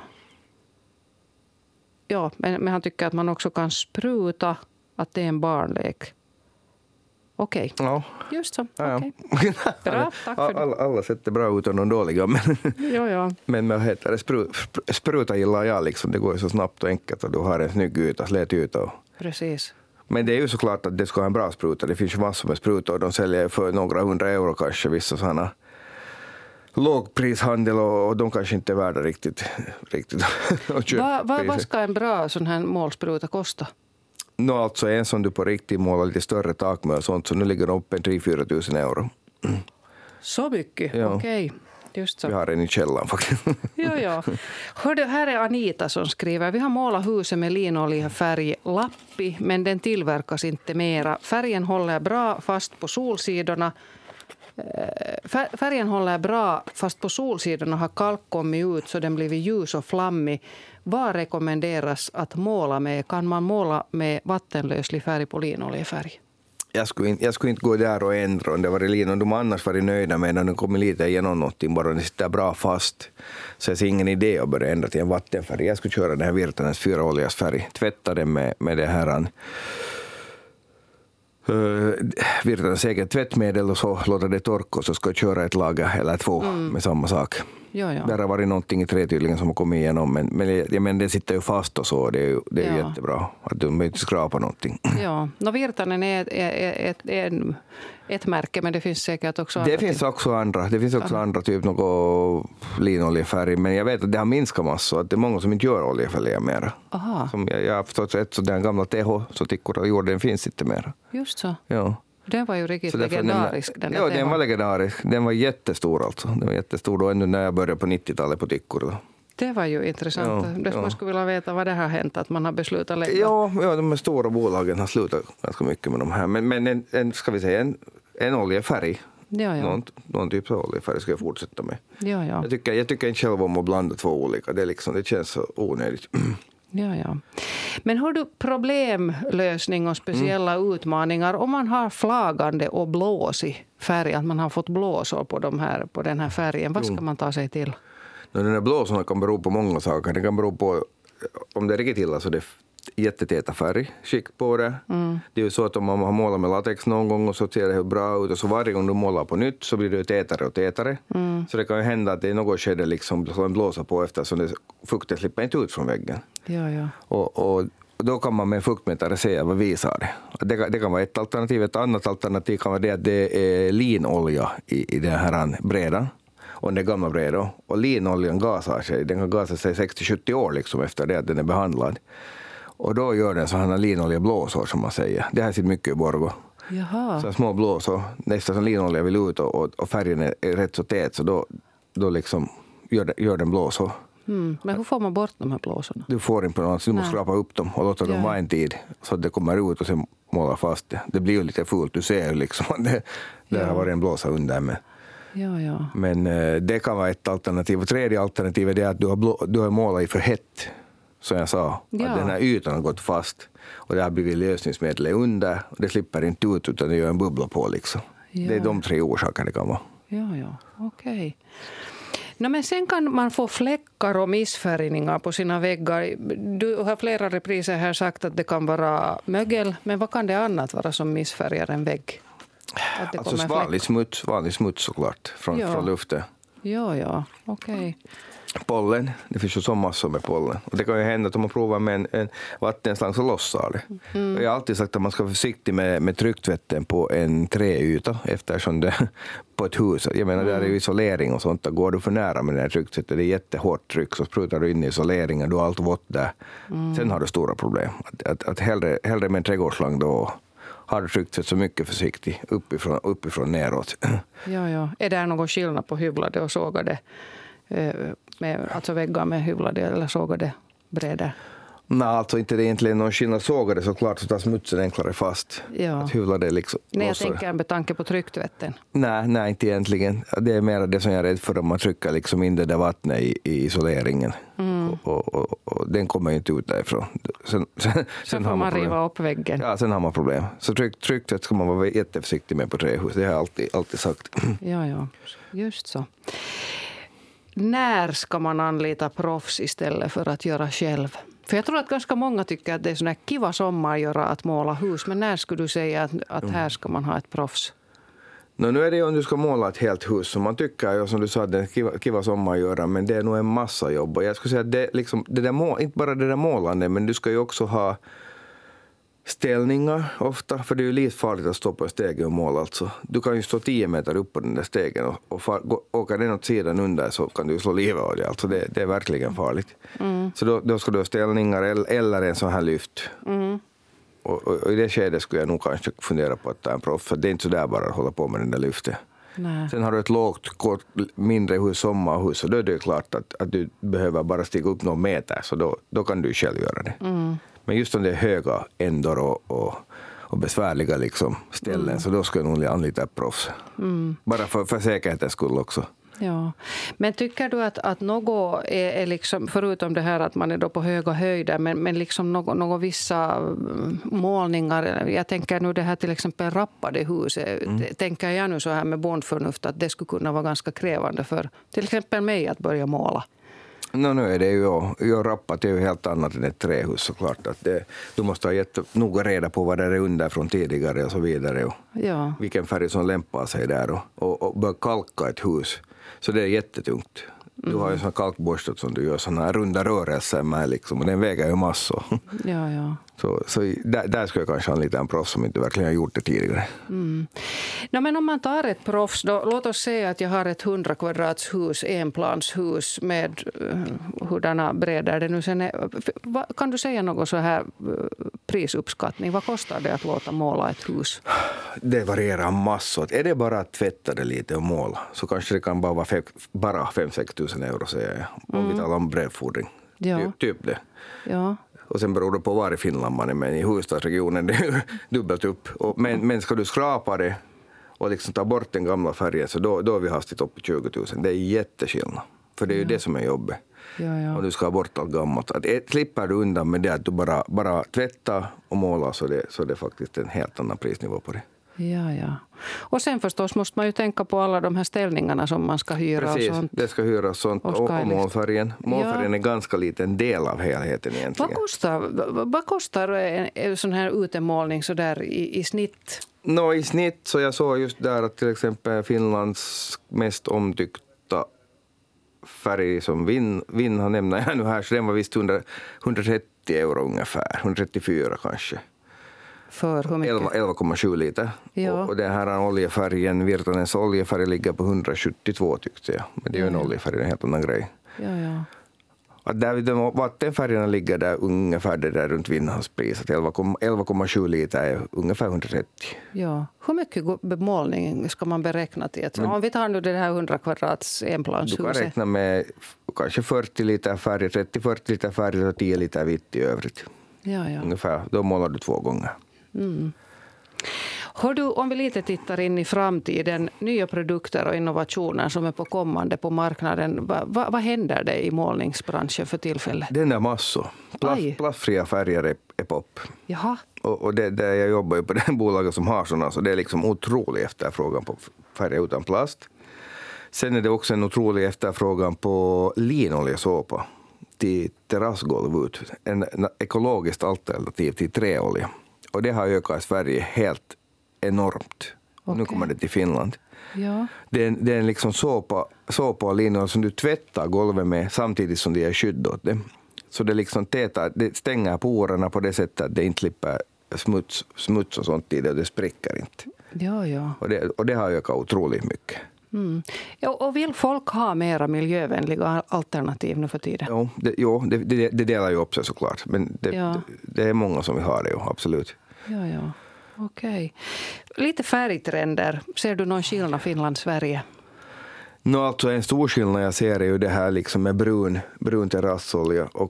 Ja, men, men han tycker att man också kan spruta, att det är en barnlek. Okej, okay. Ja. Just så. Ja, okay. ja. Bra, tack för det. Alla, alla sätter bra ut och de dåliga. Men, ja, ja. men vad heter det? Spru, spruta gillar jag liksom. Det går ju så snabbt och enkelt och du har en snygg yta, slät yta. Och... Precis. Men det är ju såklart att det ska ha en bra spruta. Det finns ju massor med sprutor och de säljer för några hundra euro kanske vissa sådana lågprishandel och de kanske inte är värda riktigt, riktigt att köpa. Va, va, vad ska en bra sån här målspruta kosta? No, alltså en som du på riktigt målar lite större tak med och sånt, så nu ligger de uppe en tre till fyra tusen euro. Så mycket? Ja. Okej. Just så. Vi har en i källan faktiskt. Ja, ja. Hörde, här är Anita som skriver. Vi har målat huset med linoljefärg Lappi, men den tillverkas inte mera. Färgen håller bra fast på solsidorna. Färgen håller bra fast på solsidorna har kalk kommit ut så den blivit ljus och flammig. Vad rekommenderas att måla med? Kan man måla med vattenlöslig färg på linoljefärg? Jag skulle, inte, jag skulle inte gå där och ändra om det var lin. Om de annars varit nöjda med när de kommer lite igenom någonting, bara de sitter bra fast, så är det ingen idé att börja ändra till en vattenfärg. Jag skulle köra den här Virtanens fyra oljas färg. Tvätta den med, med det här uh, Virtanens eget tvättmedel och så låta det torka och så ska jag köra ett lager eller två mm. med samma sak. Ja, ja. Där har varit någonting i trä tydligen som har kommit igenom, men, men, jag, men det sitter ju fast och så, det är ju, det är ju ja. jättebra att de inte skrapar någonting. Ja, no, Virtanen är ett, ett, ett, ett märke, men det finns säkert också andra. Det finns också andra, det finns också Aha. andra typ något linoljefärg, men jag vet att det har minskat massor, att det är många som inte gör oljefärg mer. Aha. Som jag, jag har förstått ett sådär gamla T H så tickor och gjorde den finns inte mer. Just så. Ja. Den var ju riktigt legendarisk. Den ja, den var legendarisk. Den var jättestor alltså. Den var jättestor då ännu när jag började på nittiotalet på tickor. Då. Det var ju intressant. Ja, ja. Man skulle vilja veta vad det har hänt, att man har beslutat lägga. Ja, ja, de stora bolagen har slutat ganska mycket med de här. Men, men en, en, ska vi säga, en, en oljefärg. Ja, ja. Någon, någon typ av oljefärg ska jag fortsätta med. Ja, ja. Jag, tycker, jag tycker inte själv om att blanda två olika. Det, är liksom, det känns så onödigt. Ja, ja. Men har du problemlösning och speciella mm. utmaningar om man har flagande och blåsig färg, att man har fått blåsor på, de här, på den här färgen? Vad ska man ta sig till? Den här blåsorna kan bero på många saker. Det kan bero på, om det är riktigt illa så det är jättetäta färgskikt på det. Mm. Det är ju så att om man har målat med latex någon gång och så ser det bra ut och så varje gång du målar på nytt så blir det tätare och tätare. Mm. Så det kan ju hända att det är något skede liksom som blåser på eftersom det, fukten slipper inte ut från väggen. Ja, ja. Och, och då kan man med en fuktmätare se vad visar det. Det kan, det kan vara ett alternativ. Ett annat alternativ kan vara det att det är linolja i, i den här bredan. Och den gamla bredan. Och linoljan gasar sig. Den kan gasa sig sextio till sjuttio år liksom efter det att den är behandlad. Och då gör den sådana linoljeblåsor som man säger. Det här sitter mycket i Borgå. Jaha. Så små blåsor. Nästan som linolja vill ut och, och, och färgen är, är rätt så tät. Så då, då liksom gör, det, gör den blåsor. Mm. Men hur får man bort de här blåsorna? Du får inte på något, så du måste skrapa upp dem och låta dem vara en tid. Så att det kommer ut och sen målar fast det. Det blir ju lite fult. Du ser liksom att det, det ja. har varit en blåsa under med. Ja, ja. Men eh, det kan vara ett alternativ. Och tredje alternativ är det att du har, blå, du har målat i för hett. Som jag sa, ja. att den här ytan har gått fast. Och det har blivit lösningsmedel under. Och det slipper inte ut utan det gör en bubbla på liksom. Ja. Det är de tre orsaker det kan vara. Ja, ja. Okej. Okay. No, men sen kan man få fläckar och missfärgningar på sina väggar. Du har flera repriser här sagt att det kan vara mögel. Men vad kan det annat vara som missfärgar en vägg? Att det alltså vanlig smuts, vanlig smuts såklart från, ja. från luften. Ja, ja. Okej. Okay. Pollen, det finns ju så massor med pollen. Och det kan ju hända att om man provar med en, en vattenslang så lossar det. Mm. Jag har alltid sagt att man ska vara försiktig med, med trycktvätten på en träyta eftersom det på ett hus. Jag menar, mm. där är ju isolering och sånt. Går du för nära med den här trycktvätten, det är jättehårt tryck, så sprutar du in i isoleringen, du har allt vått där. Mm. Sen har du stora problem. Att, att, att hellre, hellre med en trädgårdsslang då har du trycktvätt så mycket försiktig uppifrån, uppifrån neråt. Ja, ja. Är det någon skillnad på hyvlade och sågade? Med, alltså väggar med hyvlade eller sågade brädor? Nej, alltså inte det är egentligen någon skillnad. Sågar det så klart så tar smutsen enklare fast. Ja. Att hyvla det liksom. Nej, jag tänker med tanke på trycktvätten. Nej, nej, inte egentligen. Det är mer det som jag är rädd för om man trycker liksom in det där vattnet i, i isoleringen. Mm. Och, och, och, och den kommer ju inte ut därifrån. Sen, sen, sen, sen får man riva upp väggen. Ja, sen har man problem. Så tryck, trycktvätt ska man vara jätteförsiktig med på trähus. Det har jag alltid, alltid sagt. Ja, ja, just så. När ska man anlita proffs istället för att göra själv? För jag tror att ganska många tycker att det är sån här kiva sommar att göra att måla hus. Men när skulle du säga att, att här ska man ha ett proffs? No, nu är det ju om du ska måla ett helt hus. Så man tycker ju som du sa att det är kiva, kiva sommar att göra. Men det är nog en massa jobb. Och jag skulle säga att det, liksom, det där mål, inte bara det där målande. Men du ska ju också ha ställningar ofta, för det är ju lite farligt att stå på stegen och måla. Alltså. Du kan ju stå tio meter upp på den där stegen och, och far, gå, åka den åt sidan under så kan du slå livet av det. Alltså det, det är verkligen farligt. Mm. Så då, då ska du ha ställningar eller, eller en sån här lyft. Mm. Och, och, och i det skedet skulle jag nog kanske fundera på att ta en proff, för det är inte så där bara att hålla på med den där lyftet. Nej. Sen har du ett lågt, kort, mindre hus, sommarhus, och då är det klart att, att du behöver bara stiga upp någon meter, så då, då kan du själv göra det. Mm. Men just om det är höga ändor och, och, och besvärliga liksom ställen, mm. så då ska jag nog anlita ett proffs. Mm. Bara för, för säkerhetens skull också. Ja. Men tycker du att, att något är, är liksom, förutom det här att man är då på höga höjder, men, men liksom något, något vissa målningar, jag tänker nu det här till exempel rappade hus, mm. tänker jag nu så här med bondförnuft att det skulle kunna vara ganska krävande för till exempel mig att börja måla. No, nu är det ju, jag rappat är ju helt annat än ett trähus såklart. Att det, du måste ha jättenoga reda på vad det är under från tidigare och så vidare. Och ja. Vilken färg som lämpar sig där och, och, och börja kalka ett hus. Så det är jättetungt. Du mm. har ju en sån kalkborstet som du gör såna här runda rörelser med liksom, och den väger ju massor. Ja, ja. Så, så där, där ska jag kanske ha en liten proffs som inte verkligen har gjort det tidigare. Mm. No, men om man tar ett proffs, då, låt oss säga att jag har ett hundra kvadrats hus, enplanshus med uh, hurdana bredder det nu sen är. Va, kan du säga något så här uh, prisuppskattning? Vad kostar det att låta måla ett hus? Det varierar massor. Är det bara att tvätta det lite och måla så kanske det kan bara vara fem, bara fem till sex tusen euro säger jag. Om mm. vi talar om brevfordring. Ja. Typ, typ det. Ja. Och sen beror det på var i Finland man är, men i huvudstadsregionen det är dubbelt upp. Och, men, men ska du skrapa det och liksom ta bort den gamla färgen så då, då är vi hastigt upp i tjugo tusen. Det är jätteskillnad. För det är ju ja. det som är jobbet. Ja, ja. Och du ska ha bort allt gammalt. Att, ett, slipper du undan med det att du bara, bara tvättar och målar så det, så det är faktiskt en helt annan prisnivå på det. Ja, ja. Och sen förstås måste man ju tänka på alla de här ställningarna som man ska hyra. Precis, och sånt. Det ska hyras sånt och, och, och målfärgen. Målfärgen ja. är en ganska liten del av helheten egentligen. Vad kostar, vad kostar en, en sån här utemålning så där i, i snitt? No, i snitt så jag såg just där att till exempel Finlands mest omtyckta färg som Vinn, Vinn har nämnt jag nu här, så den var visst hundra, hundratrettio euro ungefär, hundratrettiofyra kanske. För hur mycket? elva komma sju liter. Ja. Och, och den här oljefärgen, Virtanens oljefärg ligger på hundrasjuttiotvå tyckte jag. Men det är ju en oljefärg, en helt annan grej. Ja, ja. Att där de vattenfärgerna ligger där ungefär det där runt Vinnans pris. Att elva komma sju liter är ungefär hundratrettio. Ja. Hur mycket bemålning ska man beräkna till? Men, om vi tar nu det här hundra kvadrats enplanshuset. Du kan räkna med kanske fyrtio liter färg, trettio till fyrtio liter färg och tio liter vitt i övrigt. Ja, ja. Ungefär, då målar du två gånger. Mm. Hör du, om vi lite tittar in i framtiden, nya produkter och innovationer som är på kommande på marknaden, va, va, vad händer det i målningsbranschen för tillfället? Den är massor. Plast, plastfria färger är, är pop. Jaha. Och, och det, det, jag jobbar ju på det bolaget som har sådana, så det är liksom otrolig efterfrågan på färger utan plast. Sen är det också en otrolig efterfrågan på linoljesåpa till terrassgolv ut. En, en ekologiskt alternativ till träolja. Och det har ökat i Sverige helt enormt. Okay. Nu kommer det till Finland. Ja. Det, är, det är en liksom såpa, såpa och linolja som du tvättar golvet med samtidigt som det är skydd åt det. Så det liksom tätar, det stänger porerna på det sättet att det inte slipper smuts, smuts och sånt i det och det spricker inte. Ja, ja. Och, det, och det har ökat otroligt mycket. Mm. Ja, och vill folk ha mera miljövänliga alternativ nu för tiden? Jo, det, jo, det, det, det delar ju upp sig såklart. Men det, ja. det, det är många som vill ha det, jo, absolut. Ja, ja. Okej. Lite färgtrender. Ser du någon skillnad Finland-Sverige? No, alltså en stor skillnad jag ser är ju det här liksom med brun, brun terrassolja och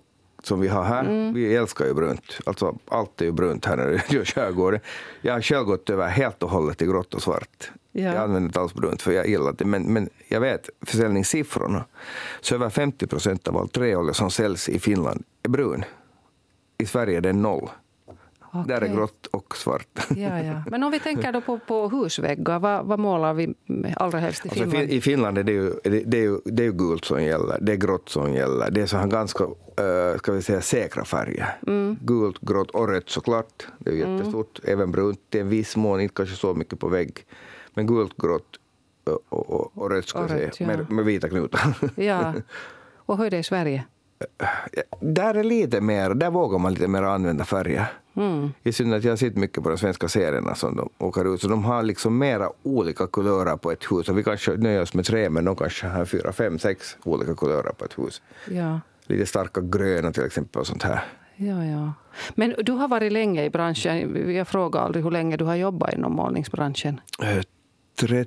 som vi har här. Mm. Vi älskar ju brunt. Alltså allt är ju brunt här när det är skärgården. Jag har själv gått över helt och hållet till grått och svart. Ja. Jag använder inte alls brunt för jag gillar det. Men, men jag vet försäljningssiffrorna. Så över femtio procent av all träolja som säljs i Finland är brun. I Sverige är det noll. Okay. Där är grått och svart. Ja, ja. Men om vi tänker då på, på husväggar, vad, vad målar vi allra helst i Finland? Alltså, I Finland är det, ju, det, det, är ju, det är ju gult som gäller, det är grått som gäller. Det är så här ganska uh, ska vi säga, säkra färger. Mm. Gult, grått och rött såklart. Det är ju mm. jättestort. Även brunt, det är en viss mån, inte kanske så mycket på vägg. Men gult, grått och, och, och rött ska och jag rött, säga, ja. med, med vita knutar. Ja, och hur är det i Sverige? Där är lite mer, där vågar man lite mer använda färger. Mm. I synnerhet jag har sett mycket på de svenska serierna som de åker ut. Så de har liksom mera olika kulörer på ett hus. Och vi kanske nöjer oss med tre, men de kanske har fyra, fem, sex olika kulörer på ett hus. Ja. Lite starka gröna till exempel och sånt här. Ja, ja. Men du har varit länge i branschen. Jag frågar aldrig hur länge du har jobbat inom målningsbranschen. trettio,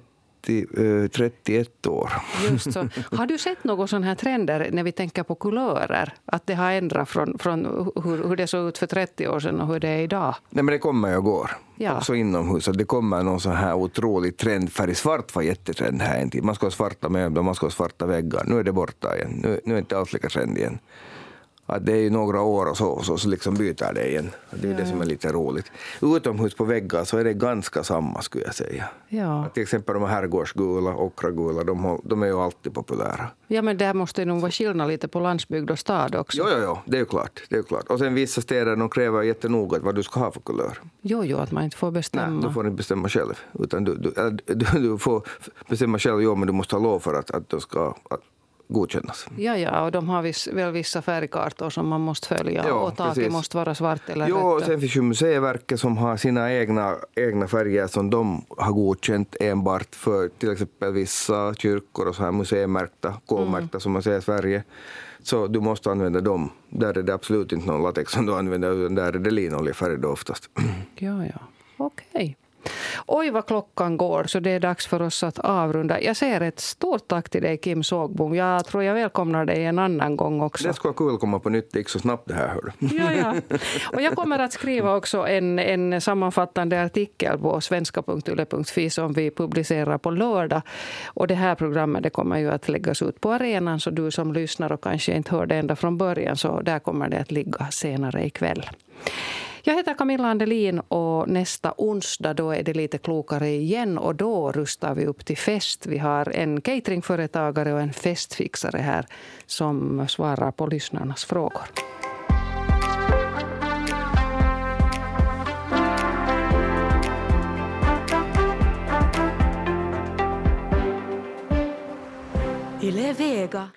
trettioett år. Just så. Har du sett några sådana här trender när vi tänker på kulörer? Att det har ändrat från, från hur, hur det såg ut för trettio år sedan och hur det är idag? Nej, men det kommer och går. Ja. Också inomhus. Det kommer någon sån här otrolig trendfärg. Svart var jättetrend här en tid. Man ska ha svarta möbler, man ska ha svarta väggar. Nu är det borta igen. Nu, nu är det inte alls lika trend igen. Att det är ju några år och så, och så, så liksom byter det igen. Det är ja, det som är lite roligt. Utomhus på väggar så är det ganska samma skulle jag säga. Ja. Att till exempel de här herrgårdsgula, ockragula, de, de är ju alltid populära. Ja, men där måste nog vara skillnad lite på landsbygd och stad också. Jo, jo, jo. Det är ju klart. Det är klart. Och sen vissa städer de kräver jättenoga vad du ska ha för kulör. Jo, jo, att man inte får bestämma. Nej, du får inte bestämma själv. Utan du, du, du, du får bestämma själv, jo, men du måste ha lov för att, att du ska... Att, godkännas. Ja, ja, och de har viss, väl vissa färgkartor som man måste följa. Ja, och taket precis. Måste vara svart eller jo, rött. Sen finns ju museiverket som har sina egna, egna färger som de har godkänt enbart för till exempel vissa kyrkor och så här museimärkta, kolmärkta mm. som man säger i Sverige. Så du måste använda dem. Där är det absolut inte någon latex som du använder, utan där är det linoljefärg då oftast. Ja, ja. Okej. Okay. Oj, vad klockan går, så det är dags för oss att avrunda. Jag säger ett stort tack till dig, Kim Sågbom. Jag tror jag välkomnar dig en annan gång också. Det ska vara kul att komma på nytt, det gick så snabbt det här. Hör. Ja, ja. Och jag kommer att skriva också en, en sammanfattande artikel på svenska punkt yle punkt fi som vi publicerar på lördag. Och det här programmet det kommer ju att läggas ut på arenan, så du som lyssnar och kanske inte hörde ända från början, så där kommer det att ligga senare ikväll. Jag heter Camilla Andelin och nästa onsdag då är det lite klokare igen och då rustar vi upp till fest. Vi har en cateringföretagare och en festfixare här som svarar på lyssnarnas frågor. Yle Vega.